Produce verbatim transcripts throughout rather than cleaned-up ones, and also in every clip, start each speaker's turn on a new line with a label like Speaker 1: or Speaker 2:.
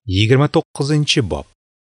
Speaker 1: yigirma to'qqizinchi bob.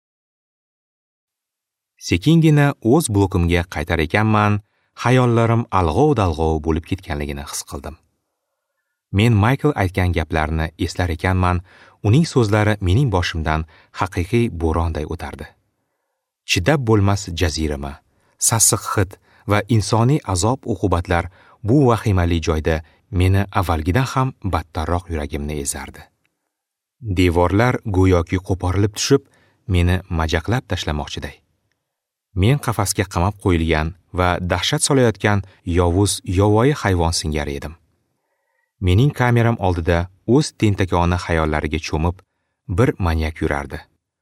Speaker 1: Sekingina o'z blokimga qaytar ekanman, xayollarim alg'ov-dalg'ov bo'lib ketganligini his qildim. Men Michael aytgan gaplarni eslar ekanman, uning so'zlari mening boshimdan haqiqiy bo'ronday o'tardi. Chidab bo'lmas jazirama, sassiq hid va insoniy azob-uqubatlar bu vahimali joyda meni avvalgidan ham battarroq yuragimni ezardi. Devorlar go'yoki qo'porilib tushib, meni majaqlab tashlamoqchiday. Men qafasga qamab qo'yilgan va dahshat solayotgan yovuz yovvoyi hayvon singari edim. Mening kameram oldida o'z tentakona xayollariga cho'mib, bir manyak yurardi.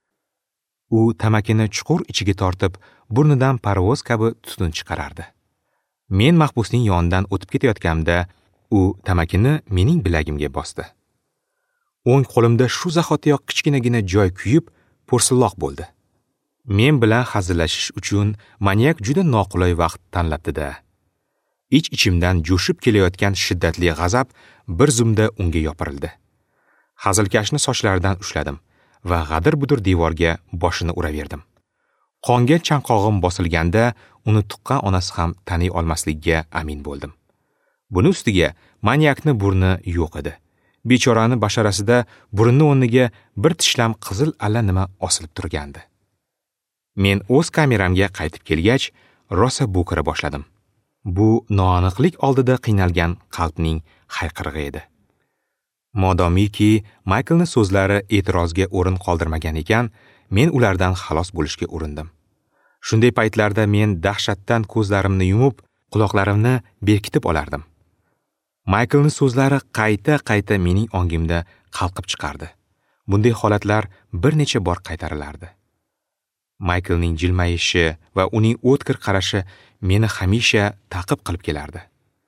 Speaker 1: U tamakini chuqur ichiga tortib, burnidan parvoz kabi tutun chiqarardi. Men mahbusning yonidan o'tib ketayotganimda, u tamakini mening bilagimga bosdi. O'ng qo'limda shu zahotiyoq kichkinagina joy kuyib, po'rsilloq bo'ldi. Men bilan hazillashish uchun manyak juda noqulay vaqt tanlabdi-da. Ich-ichimdan jo'shib kelayotgan shiddatli g'azab bir zumda unga yopirildi. Hazilkashni sochlaridan ushladim va g'adir-budir devorga boshini uraverdim. Qonga chanqog'im bosilganda uni tuqqan onasi ham taniy olmasligiga amin bo'ldim. Buni ustiga manyakni burni yo'q edi. Bechorani basharasida burunni o'rniga bir tishlam qizil allanima osilib turgandi. Men o'z kameramga qaytib kelgach, rosa bo'kira boshladim. Bu noaniqlik oldida qiynalgan qalbning hayqirig'i edi. Modomiki Michaelning so'zlari e'tirozga o'rin qoldirmagan ekan, men ulardan xalos bo'lishga urindim. Shunday paytlarda men dahshatdan ko'zlarimni yumib, quloqlarimni berkitib olardim. Michaelning so'zlari qayta-qayta mening ongimda qalqib chiqardi. Bunday holatlar bir necha bor qaytarilardi. Michaelning jilmayishi va uning o'tkir qarashi meni hamisha ta'qib qilib kelardi.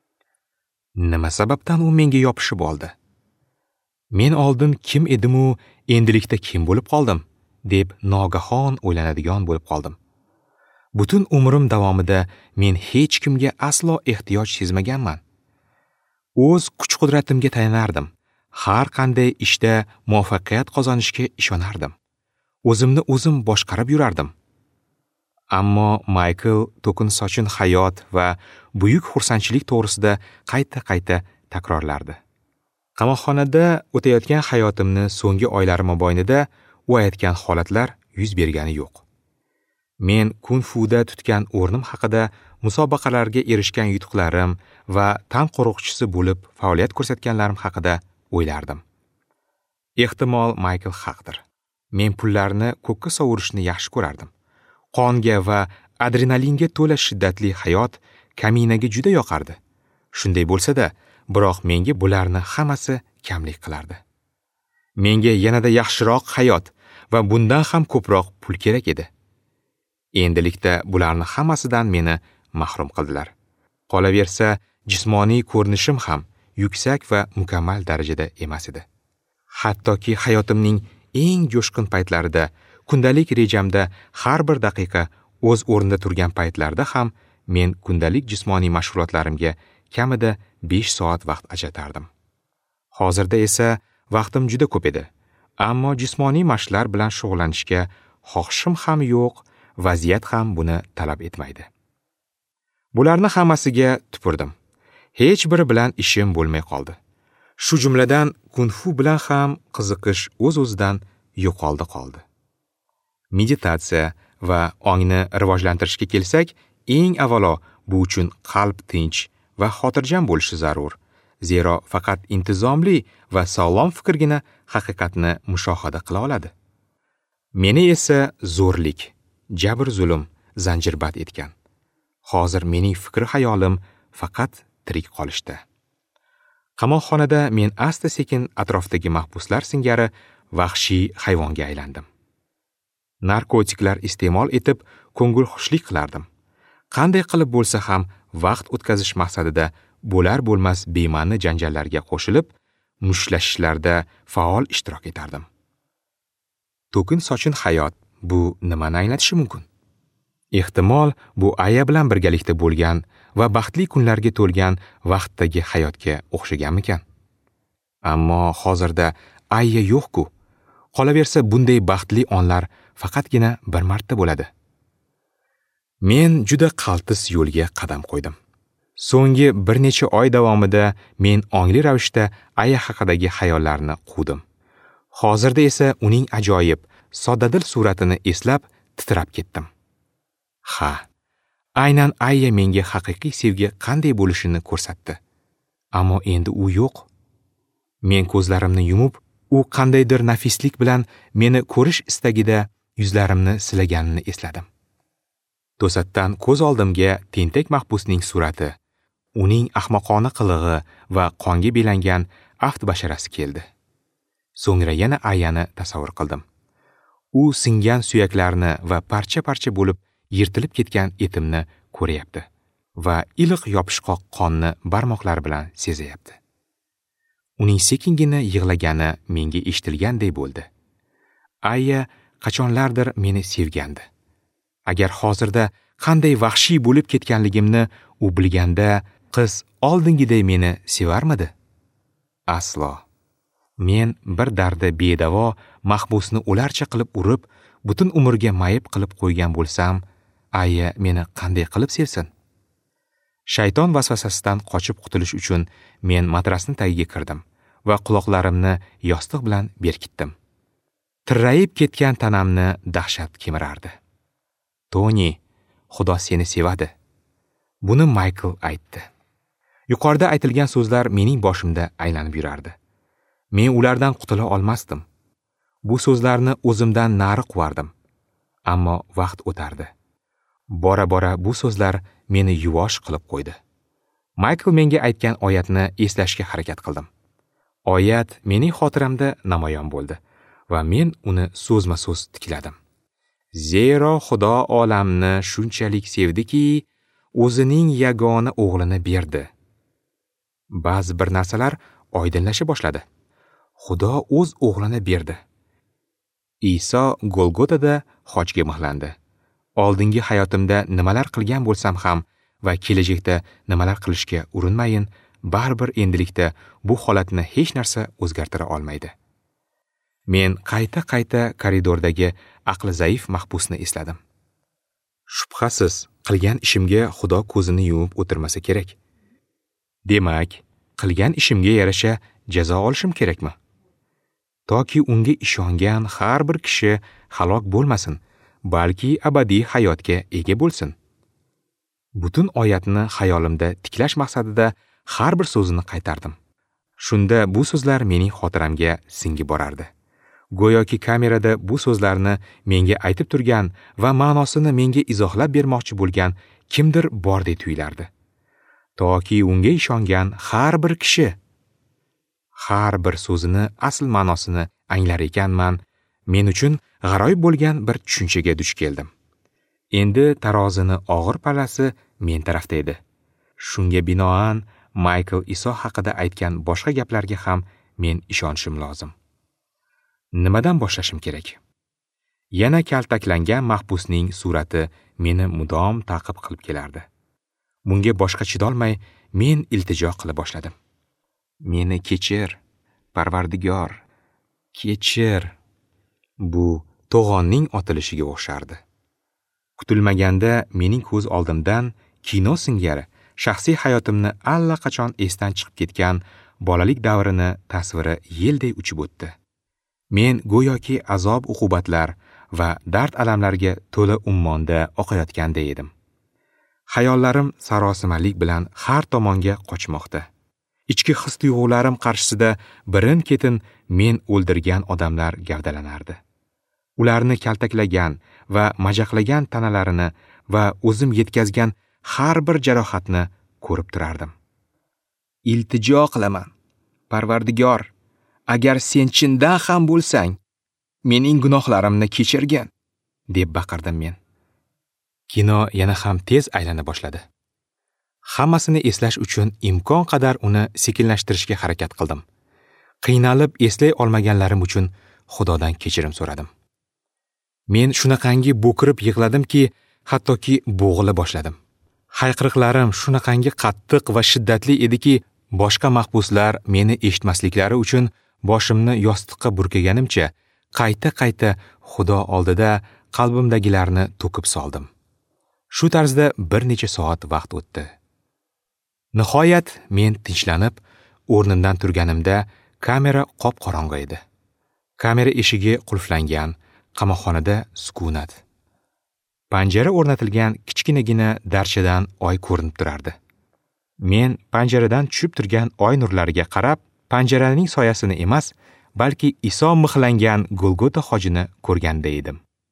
Speaker 1: Nima sababdan u menga yopishib oldi? Men oldin kim edim-u, endilikda kim bo'lib qoldim, deb nogahon o'ylanadigan bo'lib qoldim. Butun umrim davomida men hech kimga aslo ehtiyoj sezmaganman. O'z kuch-qudratimga tayanardim. Har qanday ishda muvaffaqiyat qozonishga ishonardim. O'zimni o'zim boshqarib yurardim. Ammo Michael to'kin sochin hayot va buyuk xursandchilik to'g'risida qayta-qayta takrorlardi. Qamoqxonada o'tayotgan hayotimni so'nggi oylarim mobaynida u aytgan holatlar yuz bergani yo'q. Men kung-fuda tutgan o'rnim haqida, musobaqalarga erishgan yutuqlarim va tan qo'riqchisi bo'lib faoliyat ko'rsatganlarim haqida o'ylardim. Ehtimol Michael haqdir. Men pullarni ko'kka sovurishni yaxshi ko'rardim. Qonga va adrenalinga to'la shiddatli hayot kaminaga juda yoqardi. Shunday bo'lsa-da, biroq menga bularni hammasi kamlik qilardi. Menga yanada yaxshiroq hayot va bundan ham ko'proq pul kerak edi. Endilikda bularni hammasidan meni mahrum qildilar. Qolaversa, jismoniy ko'rinishim ham yuksak va mukammal darajada emas edi. Hattoki hayotimning eng jo'shqin paytlarida, kundalik rejamda har bir daqiqa o'z o'rnida turgan paytlarda ham men kundalik jismoniy mashg'ulotlarimga kamida besh soat vaqt ajratardim. Hozirda esa vaqtim juda ko'p edi, ammo jismoniy mashqlar bilan shug'ullanishga xohishim ham yo'q, vaziyat ham buni talab etmaydi. Bularni hammasiga tupurdim. Hech biri bilan ishim bo'lmay qoldi. Shu jumladan kung-fu bilan ham qiziqish o'z-o'zidan yo'qoldi qoldi. Meditatsiya va ongni rivojlantirishga kelsak, eng avvalo bu uchun qalb tinch va xotirjam bo'lishi zarur. Zero faqat intizomli va sog'lom fikrgina haqiqatni mushohada qila oladi. Meni esa zo'rlik, jabr-zulm zanjirbat etgan. Hozir mening fikr-hayolim faqat tirik qolishda. Qamoqxonada men asta-sekin atrofdagi mahbuslar singari vahshiy hayvonga aylandim. Narkotiklar iste'mol etib, ko'ngilxushlik qilardim. Qanday qilib bo'lsa ham vaqt o'tkazish maqsadida bo'lar-bo'lmas bema'ni janjallarga qo'shilib, mushlashishlarda faol ishtirok etardim. To'kin sochin hayot bu nimani anglatishi mumkin? Ehtimol bu Aya bilan birgalikda bo'lgan va baxtli kunlarga to'lgan vaqtdagi hayotga o'xshaganmikan? Ammo hozirda Aya yo'q-ku. Qolaversa, bunday baxtli onlar faqatgina bir marta bo'ladi. Men juda qaltis yo'lga qadam qo'ydim. So'nggi bir necha oy davomida men ongli ravishda Aya haqidagi xayollarni quvdim. Hozirda esa uning ajoyib, soddadil suratini eslab titrab ketdim. Ha, aynan Aya menga haqiqiy sevgi qanday bo'lishini ko'rsatdi. Ammo endi u yo'q. Men ko'zlarimni yumib, u qandaydir nafislik bilan meni ko'rish istagida yuzlarimni silaganini esladim. To'satdan ko'z oldimga tentak mahbusning surati, uning ahmoqona qilig'i va qonga belangan aft basharasi keldi. So'ngra yana Ayani tasavvur qildim. U singan suyaklarni va parcha-parcha bo'lib yirtilib ketgan etimni ko'rayapti va iliq yopishqoq qonni barmoqlari bilan sezayapti. Uning sekingina yig'lagani menga eshitilganday bo'ldi. Aya qachonlardir meni sevgandi. Agar hozirda qanday vahshiy bo'lib ketganligimni u bilganda, qiz oldingiday meni sevarmidi? Aslo. Men bir dardi bedavo mahbusni o'larcha qilib urib, butun umrga mayib qilib qo'ygan bo'lsam, Aya meni qanday qilib sevsin? Shayton vasvasasidan qochib qutulish uchun men matrasning tagiga kirdim va quloqlarimni yostiq bilan berkitdim. Tirrayib ketgan tanamni dahshat kemirardi. Toni, Xudo seni sevadi. Buni Michael aytdi. Yuqorida aytilgan so'zlar mening boshimda aylanib yurardi. Men ulardan qutula olmasdim. Bu so'zlarni o'zimdan nari quvardim. Ammo vaqt o'tardi. Bora-bora bu so'zlar meni yuvosh qilib qo'ydi. Michael menga aytgan oyatni eslashga harakat qildim. Oyat mening xotiramda namoyon bo'ldi va men uni so'zma-so'z tikladim. Zero Xudo olamni shunchalik sevdiki, o'zining yagona o'g'lini berdi. Ba'zi bir narsalar oydinlasha boshladi. Xudo o'z o'g'lini berdi. Iso Golgotada xochga mixlandi. Oldingi hayotimda nimalar qilgan bo'lsam ham va kelajakda nimalar qilishga urinmayin, baribir endilikda bu holatni hech narsa o'zgartira olmaydi. Men qayta-qayta koridordagi aqli zaif mahbusni esladim. Shubhasiz, qilgan ishimga Xudo ko'zini yumib o'tirmasa kerak. Demak, qilgan ishimga yarasha jazo olishim kerakmi? Toki unga ishongan har bir kishi halok bo'lmasin, balki abadiy hayotga ega bo'lsin. Butun oyatni xayolimda tiklash maqsadida har bir so'zini qaytardim. Shunda bu so'zlar mening xotiramga singib borardi. Go'yoki kamerada bu so'zlarni menga aytib turgan va ma'nosini menga izohlab bermoqchi bo'lgan kimdir bordek tuyulardi. Toki unga ishongan har bir kishi har bir so'zini asl ma'nosini anglar ekanman, men uchun g'aroyib bo'lgan bir tushunchaga duch keldim. Endi tarozini og'ir pallasi men tarafda edi. Shunga binoan Michael Iso haqida aytgan boshqa gaplarga ham men ishonishim lozim. Nimadan boshlashim kerak? Yana kaltaklangan mahbusning surati meni mudom ta'qib qilib kelardi. Bunga boshqa chidolmay men iltijo qila boshladim. Meni kechir, Parvardigor, kechir. Bu to'g'onning otilishiga o'xshardi. Kutilmaganda mening ko'z oldimdan kino singari shaxsiy hayotimni allaqachon esdan chiqib ketgan bolalik davrini tasviri yelday uchib o'tdi. Men go'yoki azob uqubatlar va dard alamlarga to'la ummonda oqayotganda edim. Hayollarim sarosimalik bilan har tomonga qochmoqda. Ichki his-tuyg'ularim qarshisida birin-ketin men o'ldirgan odamlar gavdalanardi. Ularni kaltaklagan va majaqlagan tanalarini va o'zim yetkazgan har bir jarohatni ko'rib turardim. Iltijo qilaman, Parvardigor, agar sen chindan ham bo'lsang, mening gunohlarimni kechirgin, deb baqirdim men. Kino yana ham tez aylana boshladi. Hammasini eslash uchun imkon qadar uni sekinlashtirishga harakat qildim. Qiynalib eslay olmaganlarim uchun Xudodan kechirim so'radim. Men shunaqangi bo'kirib yig'ladimki, hattoki bo'g'ila boshladim. Hayqiriqlarim shunaqangi qattiq va shiddatli ediki, boshqa mahbuslar meni eshitmasliklari uchun boshimni yostiqqa burkaganimcha qayta-qayta Xudo oldida qalbimdagilarni to'kib soldim. Shu tarzda bir necha soat vaqt o'tdi. Nihoyat men tinchlanib, o'rnimdan turganimda kamera qop-qorong'i edi. Kamera eshigi qulflangan, qamoqxonada sukunat. Panjara o'rnatilgan kichkinagina darchadan oy ko'rinib turardi. Men panjaradan tushib turgan oy nurlariga qarab, panjaraning soyasini emas, balki Iso mixlangan Golgota hojini ko'rganda edim.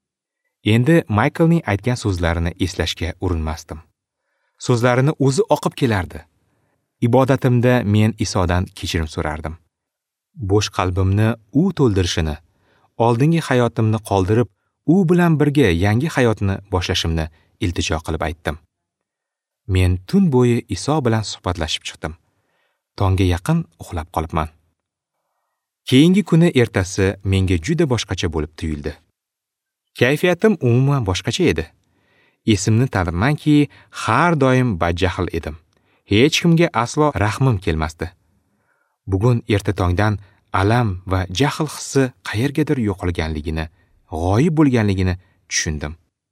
Speaker 1: Endi Michaelning aytgan so'zlarini eslashga urinmasdim. So'zlarini o'zi oqib kelardi. Ibodatimda men Isodan kechirim so'rardim. Bo'sh qalbimni u to'ldirishini, oldingi hayotimni qoldirib, u bilan birga yangi hayotni boshlashimni iltijo qilib aytdim. Men tun bo'yi Iso bilan suhbatlashib chiqdim. Tongga yaqin uxlab qolibman. Keyingi kuni ertasi menga juda boshqacha bo'lib tuyuldi. Kayfiyatim umuman boshqacha edi. Esimni tanibmanki, har doim badjahl edim. Hech kimga aslo rahmim kelmasdi. Bugun erta tongdan alam va jahl hissi qayergadir yo'qolganligini, g'oyib bo'lganligini tushundim.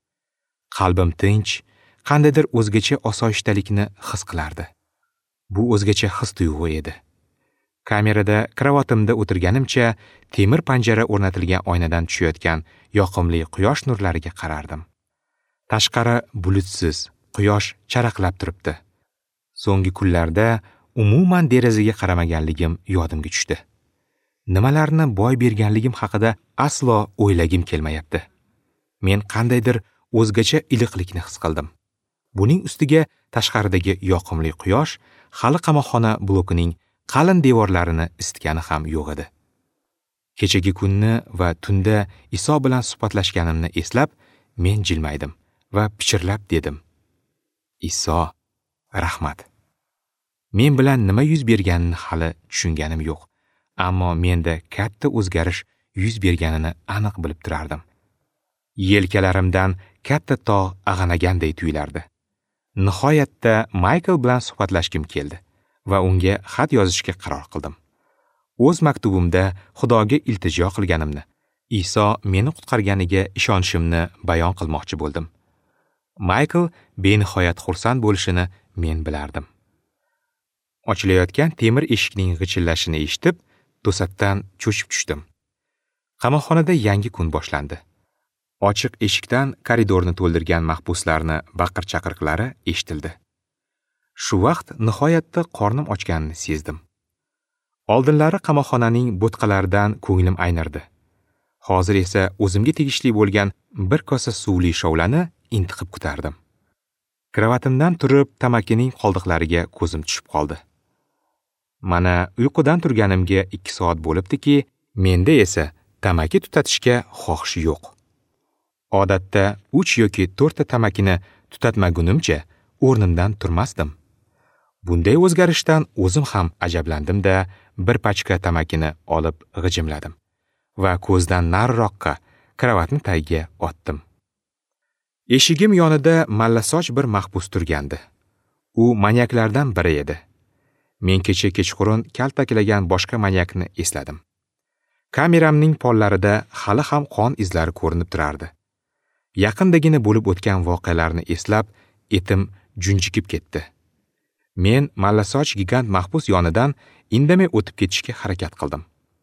Speaker 1: Qalbim tinch, qandaydir o'zgacha osoyishtalikni his qilardi. Bu o'zgacha his tuyg'u edi. Kamerada kravatimda o'tirganimcha temir panjara o'rnatilgan oynadan tushayotgan yoqimli quyosh nurlariga qarardim. Tashqari bulutsiz, quyosh charaqlab turibdi. So'nggi kunlarda umuman derazaga qaramaganligim yodimga tushdi. Nimalarni boy berganligim haqida aslo o'ylagim kelmayapti. Men qandaydir o'zgacha iliqlikni his qildim. Buning ustiga tashqaridagi yoqimli quyosh hali qamoqxona blokining qalin devorlarini isitgani ham yo'q edi. Kechagi kunni va tunda Iso bilan suhbatlashganimni eslab, men jilmaydim va pichirlab dedim: Iso, rahmat. Men bilan nima yuz berganini hali tushunganim yo'q, ammo menda katta o'zgarish yuz berganini aniq bilib turardim. Yelkalarimdan katta tog' ag'anaganday tuyulardi. Nihoyatda Michael bilan suhbatlashkim keldi va unga xat yozishga qaror qildim. O'z maktubimda Xudoga iltijo qilganimni, Iso meni qutqarganiga ishonishimni bayon qilmoqchi bo'ldim. Michael benihoyat xursand bo'lishini men bilardim. Ochilayotgan temir eshikning g'ichillashini eshitib, to'satdan cho'chib tushdim. Qamoqxonada yangi kun boshlandi. Ochiq eshikdan koridorni to'ldirgan mahbuslarni baqir-chaqiriqlari eshitildi. Shu vaqt nihoyatda qornim ochganini sezdim. Oldinlari qamoqxonaning bo'tqalaridan ko'nglim aynirdi. Hozir esa o'zimga tegishli bo'lgan bir kosa suvli shovlani intiqib kutardim. Kravatimdan turib tamakining qoldiqlariga ko'zim tushib qoldi. Mana uyqudan turganimga ikki soat bo'libdiki, menda esa tamaki tutatishga xohish yo'q. Odatda uch yoki to'rt ta tamakini tutatmagunimcha o'rnimdan turmasdim. Bunday o'zgarishdan o'zim ham ajablandim-da, bir pachka tamakini olib g'ijimladim va ko'zdan nariroqqa kravatning tagiga otdim. Eshigim yonida mallasoch bir mahbus turgandi. U manyaklardan biri edi. Men kecha kechqurun kaltaklagan boshqa manyakni esladim. Kameramning pollarida hali ham qon izlari ko'rinib turardi. Yaqindagina bo'lib o'tgan voqealarni eslab, etim junjikib ketdi. Men mallasoch gigant mahbus yonidan indamay o'tib ketishga harakat qildim.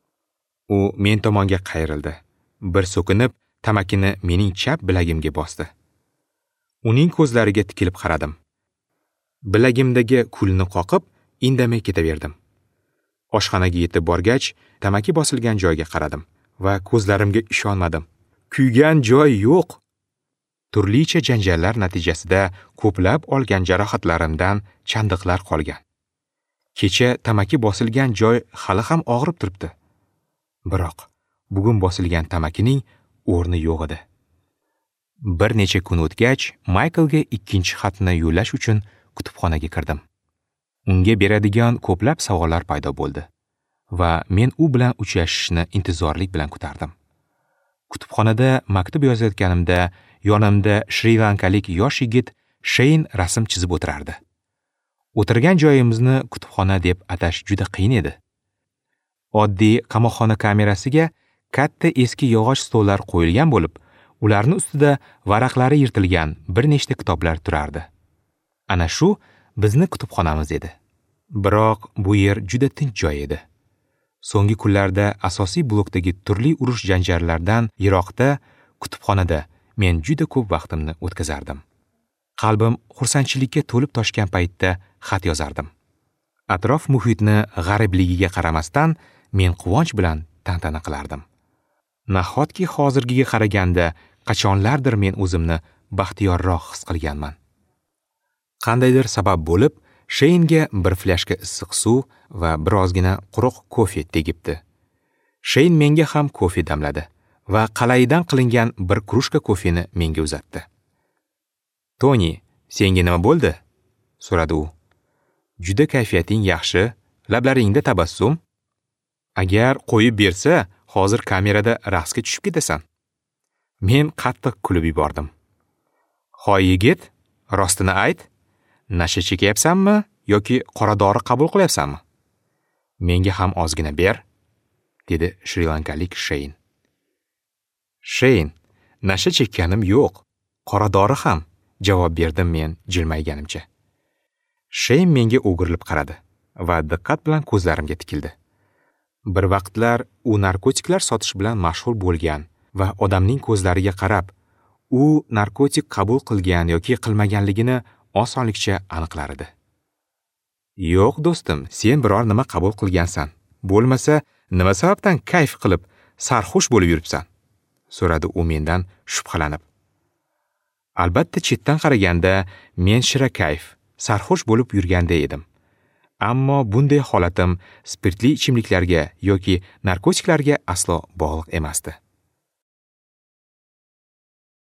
Speaker 1: U men tomonga qayrildi. Bir so'kinib, tamakini mening chap bilagimga bosdi. Uning ko'zlariga tikilib qaradim. Bilagimdagi kulni qoqib, indamay ketaverdim. Oshxonaga yetib borgach, tamaki bosilgan joyga qaradim va ko'zlarimga ishonmadim. Kuygan joy yo'q. Turlicha janjallar natijasida ko'plab olgan jarohatlarimdan chandiqlar qolgan. Kecha tamaki bosilgan joy hali ham og'rib turibdi. Biroq bugun bosilgan tamakining o'rni yo'q edi. Bir necha kun o'tgach, Michaelga ikkinchi xatni yo'llash uchun kutubxonaga kirdim. Unga beradigan ko'plab savollar paydo bo'ldi va men u bilan uchrashishni intizorlik bilan kutardim. Kutubxonada maktub yozayotganimda yonimda shri-lankalik yosh yigit Sheyn rasm chizib o'tirardi. O'tirgan joyimizni kutubxona deb atash juda qiyin edi. Oddiy qamoqxona kamerasiga katta eski yog'och stollar qo'yilgan bo'lib, ularning ustida varaqlari yirtilgan bir nechta kitoblar turardi. Ana shu bizni kutubxonamiz edi. Biroq bu yer juda tinch joy edi. So'nggi kunlarda asosiy blokdagi turli urush janjallardan yiroqda kutubxonada men juda ko'p vaqtimni o'tkazardim. Qalbim xursandchilikka to'lib toshgan paytda xat yozardim. Atrof muhitni g'aribligiga qaramasdan men quvonch bilan tantana qilardim. Nahotki hozirgiga qaraganda qachonlardir men o'zimni baxtiyorroq his qilganman. Qandaydir sabab bo'lib, Sheynga bir flashka issiq suv va birozgina quruq kofe tegibdi. Sheyn menga ham kofe damladi va qalaydan qilingan bir krushka kofeni menga uzatdi. "Toni, senga nima bo'ldi?" so'radi u. "Juda kayfiyating yaxshi, lablaringda tabassum. Agar qo'yib bersa, hozir kamerada raqsga tushib ketasan." Men qattiq kulib yubordim. "Hoy yigit, rostini ayt. Nasha chekyapsanmi yoki qora dori qabul qilyapsanmi? Menga ham ozgina ber", dedi shri-lankalik Sheyn. "Sheyn, nasha chekkanim yo'q, qora dori ham", javob berdim men jilmayganimcha. Sheyn menga o'girilib qaradi va diqqat bilan ko'zlarimga tikildi. Bir vaqtlar u narkotiklar sotish bilan mashhur bo'lgan va odamning ko'zlariga qarab, u narkotik qabul qilgan yoki qilmaganligini osonlikcha aniqlar edi. "Yo'q do'stim, sen biror nima qabul qilgansan. Bo'lmasa, nima sababdan kayf qilib, sarxush bo'lib yuribsan?" so'radi u mendan shubhalanib. Albatta, chetdan qaraganda men shira kayf, sarxush bo'lib yurganda edim. Ammo bunday holatim spirtli ichimliklarga yoki narkotiklarga aslo bog'liq emasdi.